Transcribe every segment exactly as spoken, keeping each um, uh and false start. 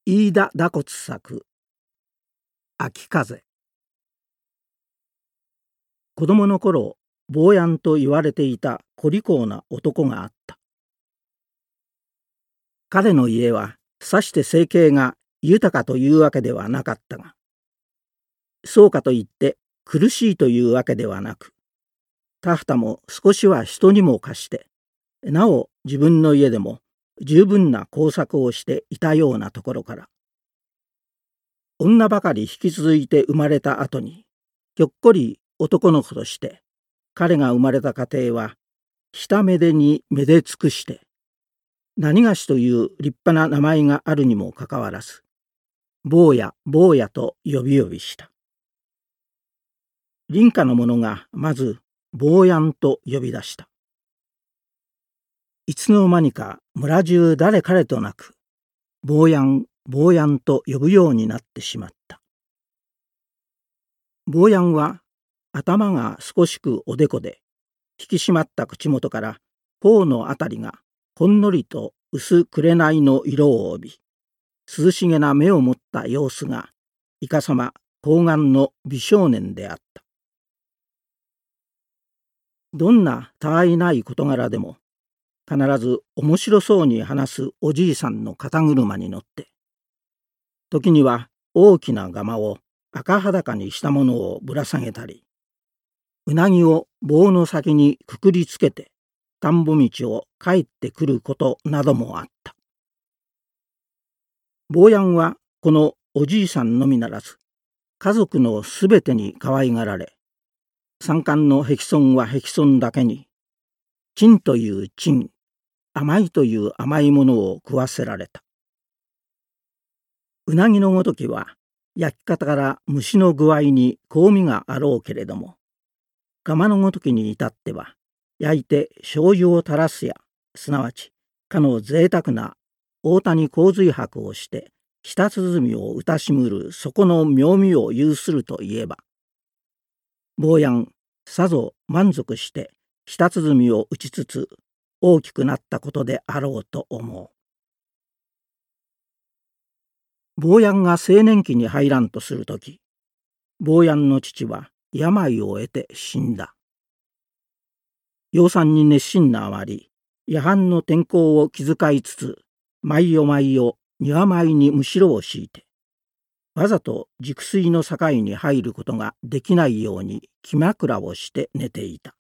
飯田打骨作秋風。子供の頃、坊やんと言われていた小利口な男があった。彼の家はさして生計が豊かというわけではなかったが、そうかといって苦しいというわけではなく、田畑も少しは人にも貸して、なお自分の家でも十分な耕作をしていたようなところから、女ばかり引き続いて生まれた後に、ひょっこり男の子として、彼が生まれた家庭は、下めでにめで尽くして、何がしという立派な名前があるにもかかわらず、坊や坊やと呼び呼びした。隣家の者がまず坊やんと呼び出した。いつの間にか村中誰彼となく、坊やん坊やんと呼ぶようになってしまった。坊やんは頭が少しくおでこで、引き締まった口元から頬のあたりがほんのりと薄紅の色を帯び、涼しげな目を持った様子がいかさま高顔の美少年であった。どんなたわいない事柄でも必ず面白そうに話すおじいさんの肩車に乗って、時には大きな釜を赤裸にしたものをぶら下げたり、うなぎを棒の先にくくりつけて田んぼ道を帰ってくることなどもあった。坊やんはこのおじいさんのみならず、家族のすべてに可愛がられ、山間の僻村は僻村だけに、珍という珍、甘いという甘いものを食わせられた。うなぎのごときは、焼き方から蒸しの具合に香味があろうけれども、釜のごときに至っては、焼いて醤油を垂らすや、すなわちかの贅沢な大谷洪水箔をして舌鼓をうたしむるそこの妙味を有するといえば、坊やんさぞ満足して舌鼓を打ちつつ大きくなったことであろうと思う。坊やんが青年期に入らんとするとき、坊やんの父は病を得て死んだ。養蚕に熱心なあまり、夜半の天候を気遣いつつ、毎夜毎夜庭前にむしろを敷いて、わざと熟睡の境に入ることができないように気枕をして寝ていた。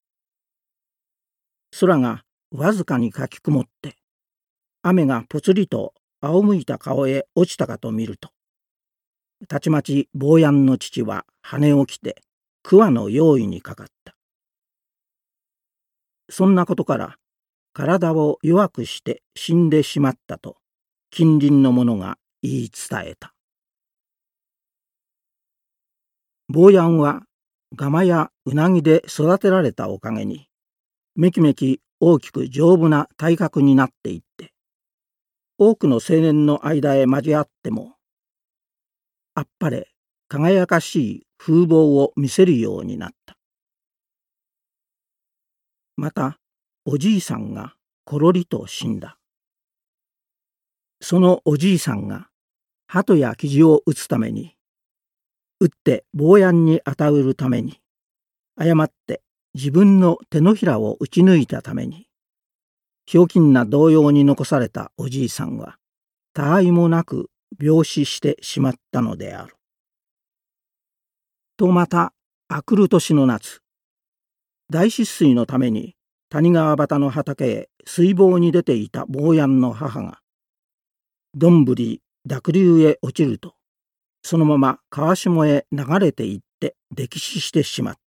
空がわずかにかき曇って、雨がぽつりと仰向いた顔へ落ちたかと見ると、たちまち坊やんの父は羽起きて桑の用意にかかった。そんなことから体を弱くして死んでしまったと近隣の者が言い伝えた。坊やんは釜やうなぎで育てられたおかげにめきめき大きく丈夫な体格になっていって、多くの青年の間へ交わってもあっぱれ輝かしい風貌を見せるようになった。またおじいさんがころりと死んだ。そのおじいさんが鳩やキジを撃つために、撃って坊やんに当たるために、誤って自分の手のひらを撃ち抜いたために、ひょうきんな動揺に残されたおじいさんは他愛もなく病死してしまったのである。とまたあくる年の夏、大湿水のために谷川端の畑へ水防に出ていた坊やんの母が、どんぶり濁流へ落ちると、そのまま川下へ流れていって溺死してしまった。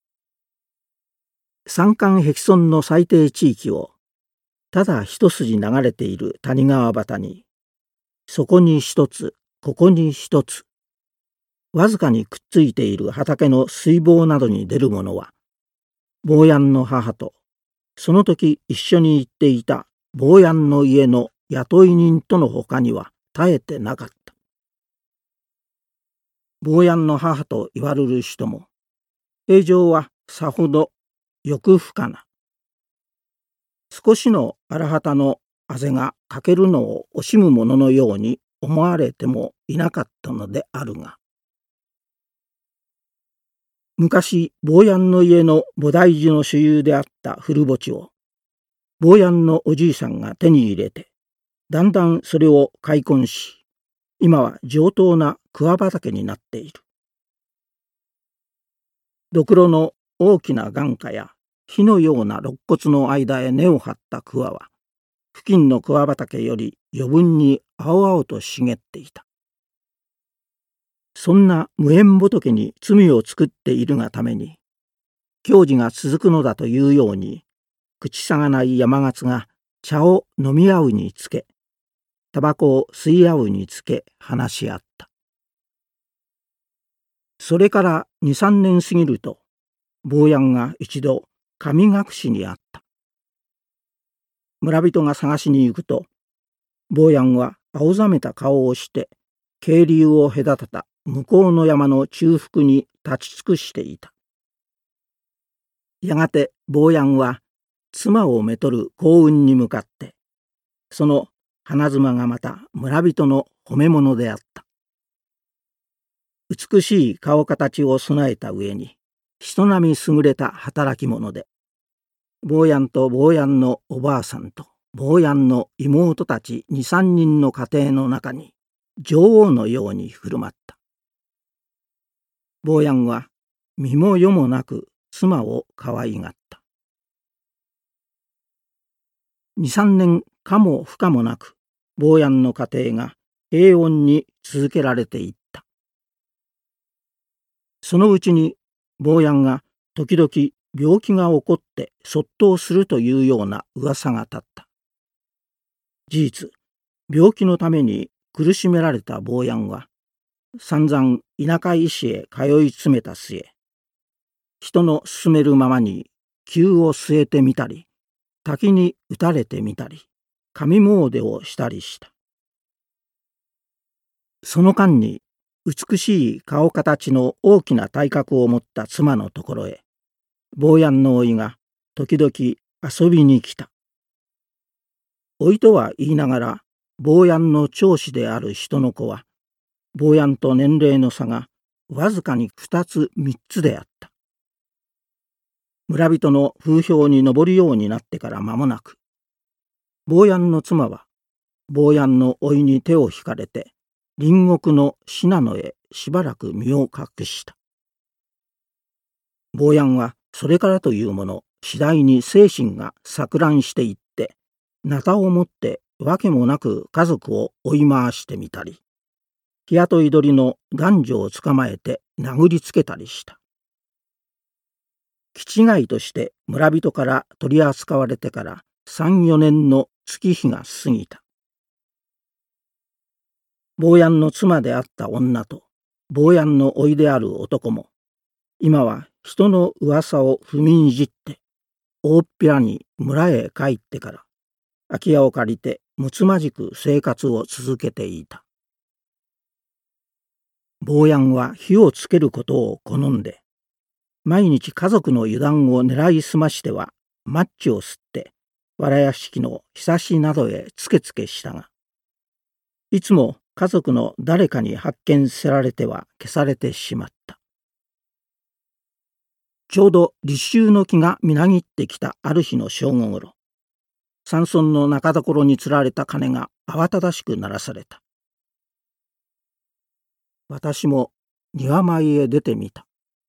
山間僻村の最低地域をただ一筋流れている谷川端に、そこに一つここに一つわずかにくっついている畑の水防などに出るものは、坊やんの母とその時一緒に行っていた坊やんの家の雇い人とのほかには絶えてなかった。坊やんの母と言われる人も、平常はさほど欲不可な、少しの荒旗のあぜが欠けるのを惜しむもののように思われてもいなかったのであるが、昔坊やんの家の菩提寺の所有であった古墓地を坊やんのおじいさんが手に入れて、だんだんそれを開墾し、今は上等な桑畑になっている。どくろの大きな眼下や火のような肋骨の間へ根を張った桑は、付近の桑畑より余分に青々と茂っていた。そんな無縁仏に罪を作っているがために、教示が続くのだというように、口さがない山勝が茶を飲み合うにつけ、タバコを吸い合うにつけ話し合った。それから二三年過ぎると、坊やんが一度神隠しにあった。村人が探しに行くと、坊やんは青ざめた顔をして渓流を隔てた向こうの山の中腹に立ち尽くしていた。やがて坊やんは妻をめとる幸運に向かって、その花妻がまた村人の褒め物であった。美しい顔形を備えた上に人並み優れた働き者で、坊やんと坊やんのおばあさんと坊やんの妹たち二三人の家庭の中に女王のように振る舞った。坊やんは身も世もなく妻を可愛がった。二三年かも不可もなく、坊やんの家庭が平穏に続けられていった。そのうちに坊やんが時々病気が起こって卒倒するというような噂が立った。事実、病気のために苦しめられた坊やんは、散々田舎医師へ通い詰めた末、人の勧めるままに灸を据えてみたり、滝に打たれてみたり、神詣をしたりした。その間に美しい顔形の大きな体格を持った妻のところへ、坊やんの甥が時々遊びに来た。甥とは言いながら、坊やんの長子である人の子は、坊やんと年齢の差がわずかに二つ三つであった。村人の風評に上るようになってから間もなく、坊やんの妻は坊やんの甥に手を引かれて隣国の信濃へしばらく身を隠した。坊やんはそれからというもの、次第に精神が錯乱していって、なたを持ってわけもなく家族を追い回してみたり、日雇い取りの男女を捕まえて殴りつけたりした。気違いとして村人から取り扱われてから三四年の月日が過ぎた。坊やんの妻であった女と坊やんの甥である男も、今は人の噂を踏みにじって大っぴらに村へ帰ってから空き家を借りてむつまじく生活を続けていた。坊やんは火をつけることを好んで、毎日家族の油断を狙いすましてはマッチを吸って藁屋敷のひさしなどへつけつけしたが、いつも家族の誰かに発見せられては消されてしまった。ちょうど立秋の木がみなぎってきたある日の正午ごろ、山村の中所につられた鐘が慌ただしく鳴らされた。私も庭前へ出てみた。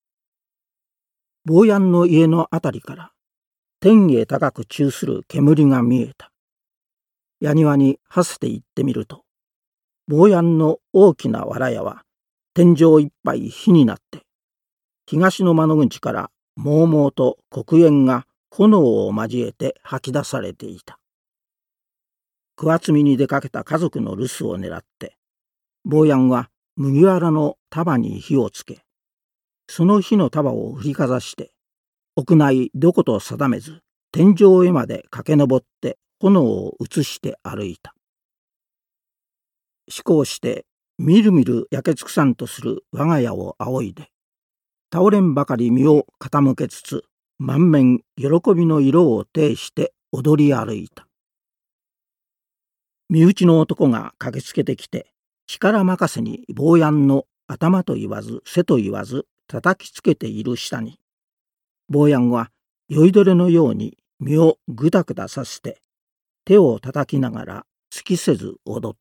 坊やんの家のあたりから天へ高く宙する煙が見えた。矢庭にはせて行ってみると、坊やんの大きな藁屋は天井いっぱい火になって、東の窓口からもうもうと黒煙が炎を交えて吐き出されていた。食わつみに出かけた家族の留守を狙って、坊やんは麦わらの束に火をつけ、その火の束を振りかざして、屋内どこと定めず天井へまで駆け上って炎を移して歩いた。しこうしてみるみる焼け尽くさんとする我が家を仰いで、倒れんばかり身を傾けつつ満面喜びの色を呈して踊り歩いた。身内の男が駆けつけてきて力任せに坊やんの頭と言わず背と言わず叩きつけている下に、坊やんは酔いどれのように身をぐたぐたさせて手を叩きながら隙せず踊った。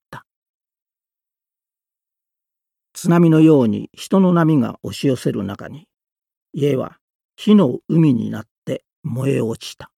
津波のように人の波が押し寄せる中に、家は火の海になって燃え落ちた。